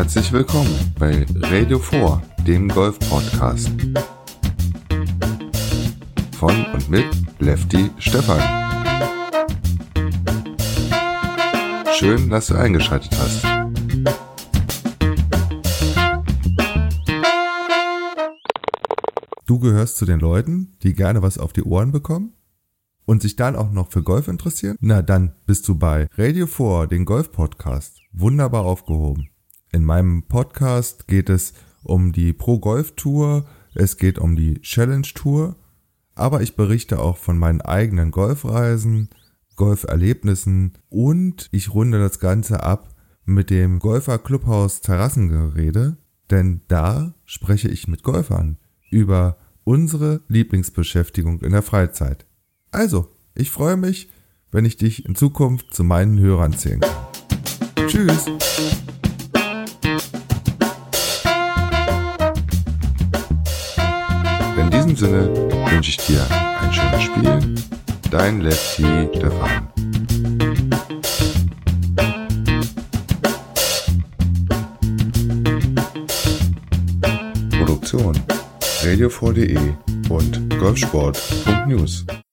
Herzlich willkommen bei Radio 4, dem Golf-Podcast. Von und mit Lefty Stefan. Schön, dass du eingeschaltet hast. Du gehörst zu den Leuten, die gerne was auf die Ohren bekommen und sich dann auch noch für Golf interessieren? Na, dann bist du bei Radio 4, den Golf-Podcast, wunderbar aufgehoben. In meinem Podcast geht es um die Pro-Golf-Tour, es geht um die Challenge-Tour, aber ich berichte auch von meinen eigenen Golfreisen, Golferlebnissen und ich runde das Ganze ab mit dem Golfer-Clubhaus Terrassengerede, denn da spreche ich mit Golfern über unsere Lieblingsbeschäftigung in der Freizeit. Also, ich freue mich, wenn ich dich in Zukunft zu meinen Hörern zählen kann. Tschüss! In diesem Sinne wünsche ich dir ein schönes Spiel. Dein Lefty Stefan. Produktion radio4.de und golfsport.news.